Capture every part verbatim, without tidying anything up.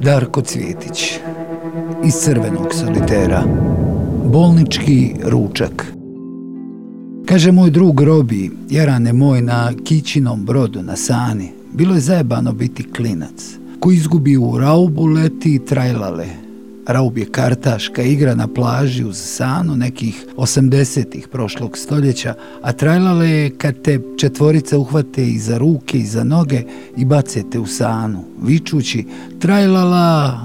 Darko Cvjetić. Iz Crvenog solitera. Bolnički ručak. Kaže moj drug Robi, jarane moj, na Kićinom brodu na Sani. Bilo je zajebano biti klinac. Ko izgubi u raubu leti trajlale. Raub je kartaška igra na plaži uz Sanu nekih osamdesetih prošlog stoljeća, a trajlale je kad te četvorica uhvate iza ruke i za noge i bacete u Sanu, vičući trajlala.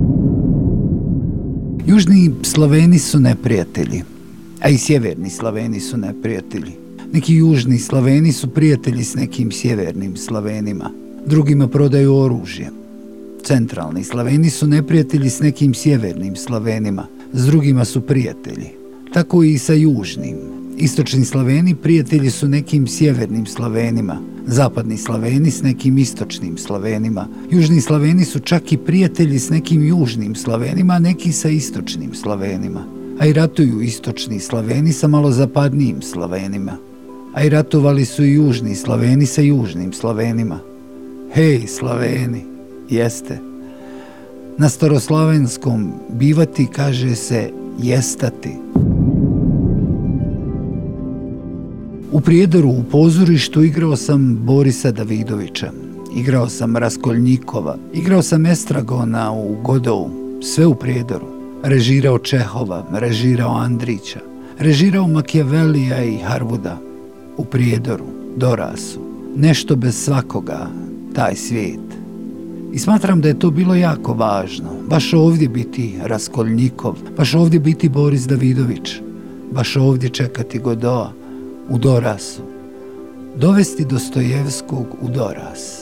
Južni Sloveni su neprijatelji, a i sjeverni Sloveni su neprijatelji. Neki južni Sloveni su prijatelji s nekim sjevernim Slovenima, drugima prodaju oružje. Centralni Sloveni su neprijatelji s nekim sjevernim Slovenima, s drugima su prijatelji. Tako i sa južnim. Istočni Sloveni prijatelji su nekim sjevernim Slovenima, zapadni Sloveni s nekim istočnim Slovenima. Južni Sloveni su čak i prijatelji s nekim južnim Slovenima, a neki sa istočnim Slovenima. A i ratuju istočni Sloveni sa malo zapadnijim Slovenima. A i ratovali su i južni Sloveni sa južnim Slovenima. Hej, Sloveni! Jeste. Na staroslavenskom bivati kaže se jestati. U Prijedoru u pozorištu igrao sam Borisa Davidovića, igrao sam Raskolnikova, igrao sam Estragona u Godovu, sve u Prijedoru. Režirao Čehova, režirao Andrića, režirao Machiavellija i Harvuda. U Prijedoru, Dorasu, nešto bez svakoga, taj svijet. I smatram da je to bilo jako važno, baš ovdje biti Raskolnikov, baš ovdje biti Boris Davidović, baš ovdje čekati Godoa u Dorasu, dovesti Dostojevskog u Doras.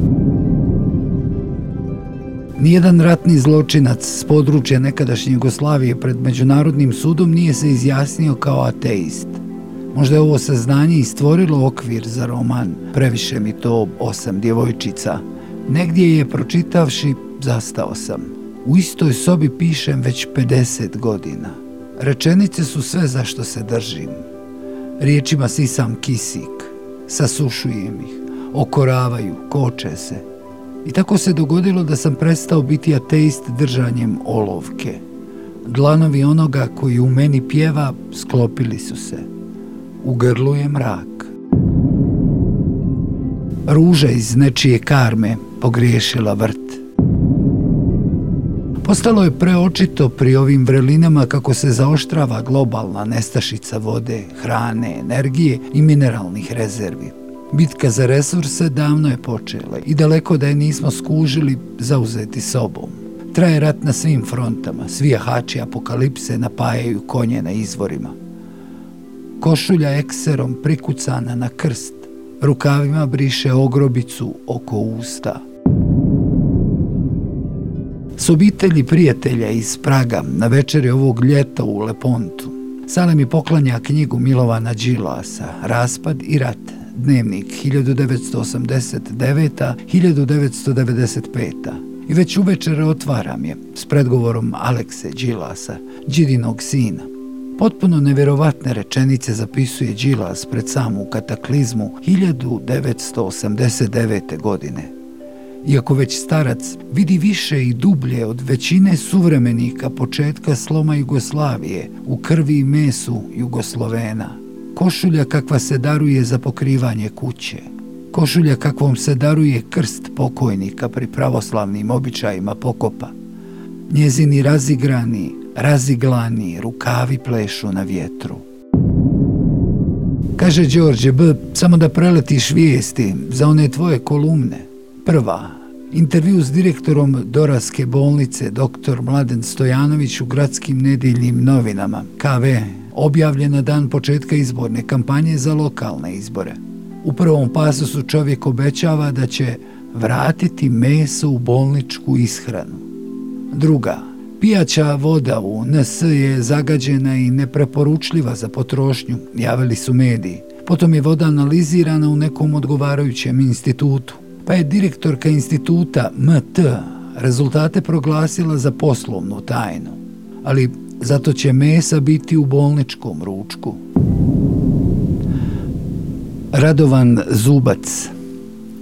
Nijedan ratni zločinac s područja nekadašnje Jugoslavije pred Međunarodnim sudom nije se izjasnio kao ateist. Možda je ovo saznanje i stvorilo okvir za roman Previše mi to osam djevojčica. Negdje je pročitavši, zastao sam. U istoj sobi pišem već pedeset godina. Rečenice su sve za što se držim. Riječima sisam kisik, sasušujem ih, okoravaju, koče se. I tako se dogodilo da sam prestao biti ateist držanjem olovke. Dlanovi onoga koji u meni pjeva sklopili su se. U grlu je mrak. Ruža iz nečije karme pogriješila vrt. Postalo je preočito pri ovim vrelinama kako se zaoštrava globalna nestašica vode, hrane, energije i mineralnih rezervi. Bitka za resurse davno je počela i daleko da je nismo skužili zauzeti sobom. Traje rat na svim frontama, svi jahači apokalipse napajaju konje na izvorima. Košulja ekserom prikucana na krst, rukavima briše ogrobicu oko usta. S obitelji prijatelja iz Praga na večeri ovog ljeta u Lepontu Sale mi poklanja knjigu Milovana Đilasa Raspad i rat, dnevnik hiljadu devetsto osamdeset deveta do hiljadu devetsto devedeset peta. I već uvečer otvaram je s predgovorom Alekse Đilasa, Đidinog sina. Potpuno nevjerovatne rečenice zapisuje Đilas pred samu kataklizmu hiljadu devetsto osamdeset devete. godine. Iako već starac vidi više i dublje od većine suvremenika početka sloma Jugoslavije u krvi i mesu Jugoslovena. Košulja kakva se daruje za pokrivanje kuće. Košulja kakvom se daruje krst pokojnika pri pravoslavnim običajima pokopa. Njezini razigrani, raziglani rukavi plešu na vjetru. Kaže Đorđe B., samo da preletiš vijesti za one tvoje kolumne. Prva, intervju s direktorom Doraske bolnice doktor Mladen Stojanović u Gradskim nedjeljnim novinama, K V, objavljena dan početka izborne kampanje za lokalne izbore. U prvom pasusu čovjek obećava da će vratiti meso u bolničku ishranu. Druga, pijaća voda u N S je zagađena i nepreporučljiva za potrošnju, javili su mediji. Potom je voda analizirana u nekom odgovarajućem institutu. Pa je direktorka instituta M T rezultate proglasila za poslovnu tajnu. Ali zato će mesa biti u bolničkom ručku. Radovan Zubac.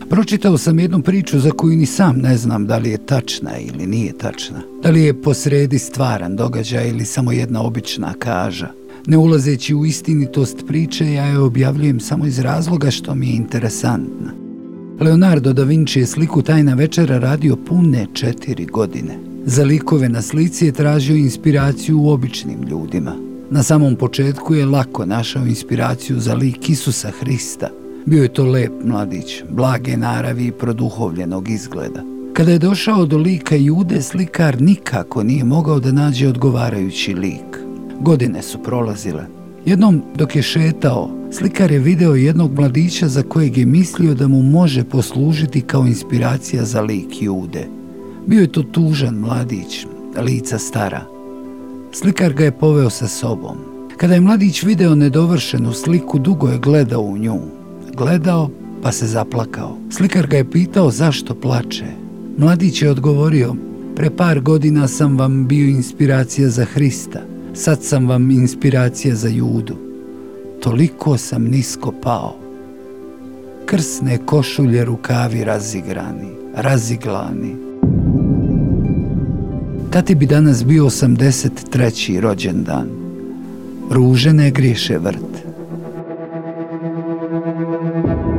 Pročitao sam jednu priču za koju ni sam ne znam da li je tačna ili nije tačna. Da li je posredi stvaran događaj ili samo jedna obična kaža. Ne ulazeći u istinitost priče, ja je objavljujem samo iz razloga što mi je interesantna. Leonardo da Vinci je sliku Tajna večera radio pune četiri godine. Za likove na slici je tražio inspiraciju u običnim ljudima. Na samom početku je lako našao inspiraciju za lik Isusa Hrista. Bio je to lep mladić, blage naravi i produhovljenog izgleda. Kada je došao do lika Jude, slikar nikako nije mogao da nađe odgovarajući lik. Godine su prolazile. Jednom dok je šetao, slikar je video jednog mladića za kojeg je mislio da mu može poslužiti kao inspiracija za lik Jude. Bio je to tužan mladić, lica stara. Slikar ga je poveo sa sobom. Kada je mladić video nedovršenu sliku, dugo je gledao u nju. Gledao, pa se zaplakao. Slikar ga je pitao zašto plače. Mladić je odgovorio: pre par godina sam vam bio inspiracija za Hrista, sad sam vam inspiracija za Judu. Toliko sam nisko pao. Krsne košulje, rukavi razigrani, raziglani. Tati bi danas bio osamdeset treći rođendan. Ruže ne griješe vrt.